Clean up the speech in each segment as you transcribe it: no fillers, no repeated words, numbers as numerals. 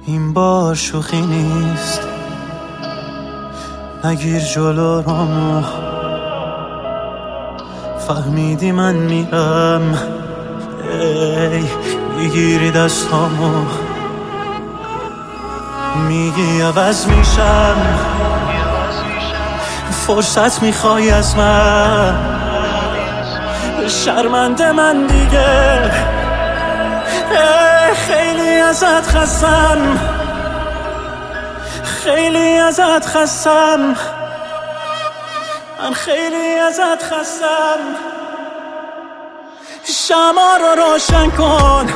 این بار شوخی نیست، نگیر جلو رامو. فهمیدی من میرم، ای میگیری دستامو، میگی عوض میشم، فرصت میخوای از من. شرمنده من دیگه، خیلی ازت خستم، خیلی ازت خستم، من خیلی ازت خستم. شمع رو روشن کن،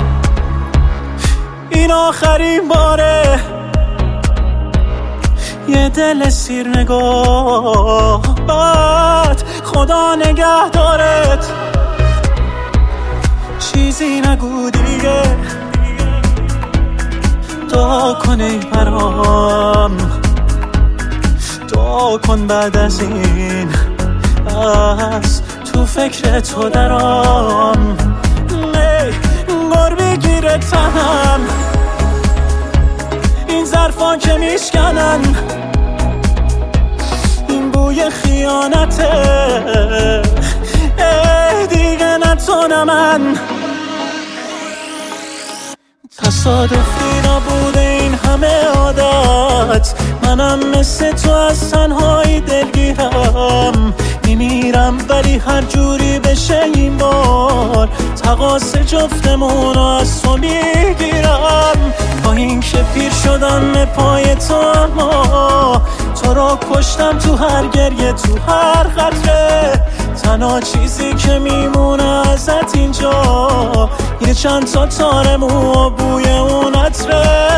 این آخرین باره. یه دل سیر نگاه بد، خدا نگه دارت. چیزی نگو دیگه، دعا کن ای برام، دعا کن بعد از این بس تو فکر تو درام. انگار بگیره تنم این ظرفا که میشکنن، این بوی خیانته دیگه نتونم من. تصادفی نبوده این همه عادت، منم مثل تو از تنهایی دلگیرم. میمیرم ولی هر جوری بشه این بار تقاص جفتمون رو از تو میگیرم. با این که پیر شدم پای تو، اما تو رو کشتم تو هر گریه، تو هر قطره. تنها چیزی که میمونه ازت اینجا یه چند تا تار مو و بوی اون عطره.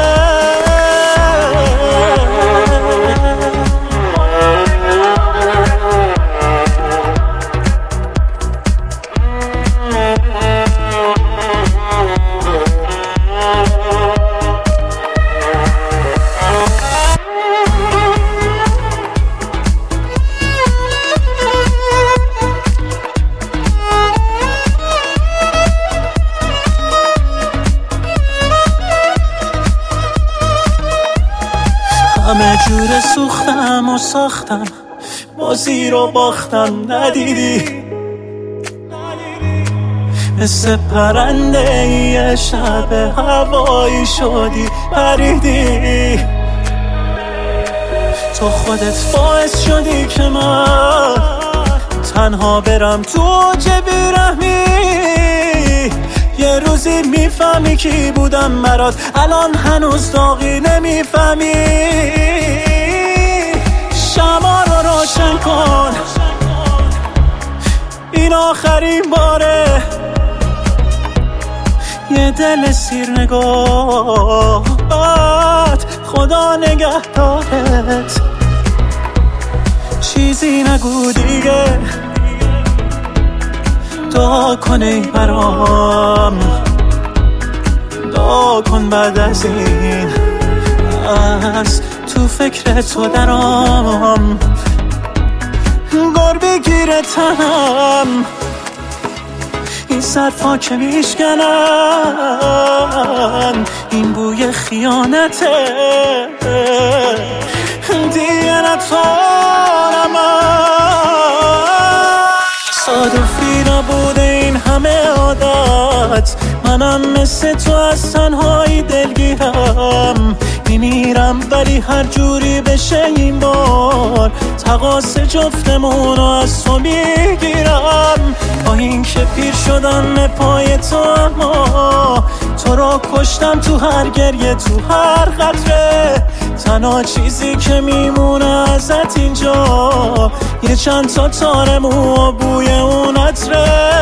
همه جور سوختم و ساختم، بازی رو باختم. ندیدی مثل پرنده یه شب هوایی شدی پریدی. تو خودت باعث شدی که من تنها برم تو اوج بیرحمی. یه روزی میفهمی کی بودم برات، الان هنوز داغی نمیفهمی. شمع رو روشن کن، این آخرین باره. یه دل سیر نگاه بد، خدا نگه دارت. چیزی نگو دیگه، دعا کن ای برام، دعا کن بعد از این از تو فکر تو درام. انگار بگیره تنم این ظرفا که میشکنن، این بوی خیانته دیگه نتونم. تصادفی نبوده این همه عادت، منم مثل تو از تنهایی دلگیرم. میمیرم ولی هر جوری بشه این بار تقاص جفتمون رو از تو میگیرم. با این که پیر شدم پای تو، اما تو رو کشتم تو هر گریه، تو هر قطره. تنها چیزی که میمونه ازت اینجا یه چند تا تار مو و بوی اون عطره.